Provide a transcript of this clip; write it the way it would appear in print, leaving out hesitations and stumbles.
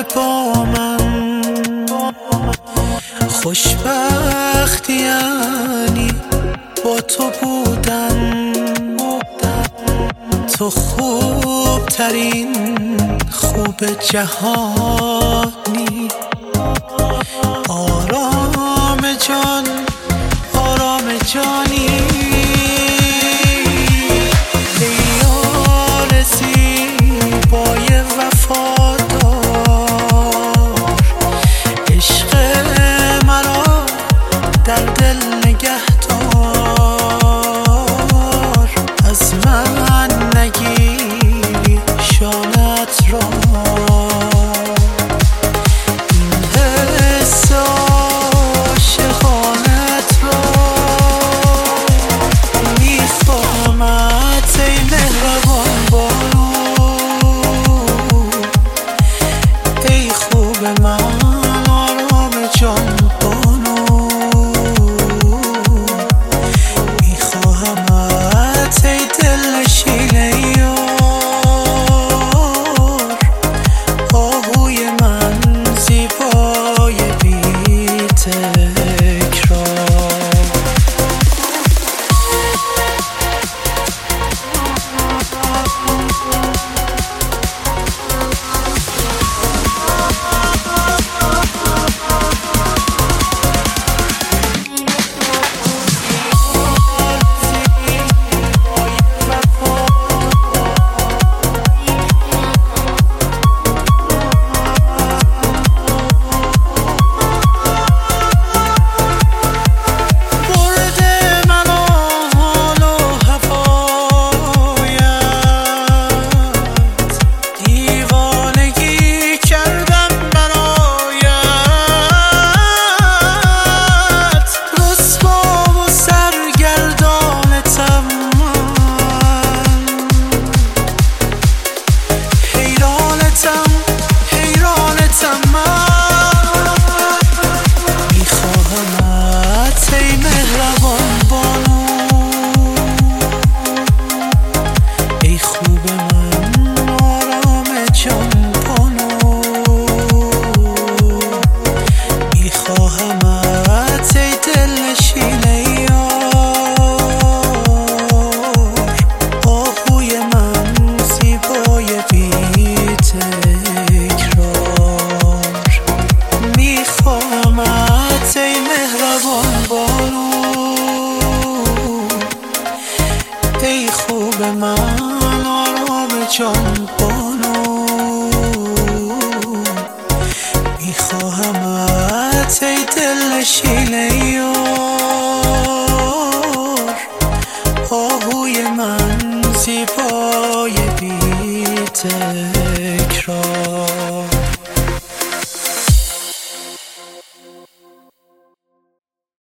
با من. خوشبختی یعنی با تو بودن، تو خوبترین خوب جهانی. آرام جان، آرام جانی، ای آرزی بای وفادار، عشق مرا در دل نگهدار. از من نگیری شانت را، این حس عاشقانت را میفهمت ای مهربان بانو، ای خوب من آرام جان بانو. میخواهمت ای دلنشین یار، آهوی من زیبای بی تکرار. ای خوب من آرام جان بانو، میخواهمت ای دلنشین یار، آهوی من زیبای بی تکرار.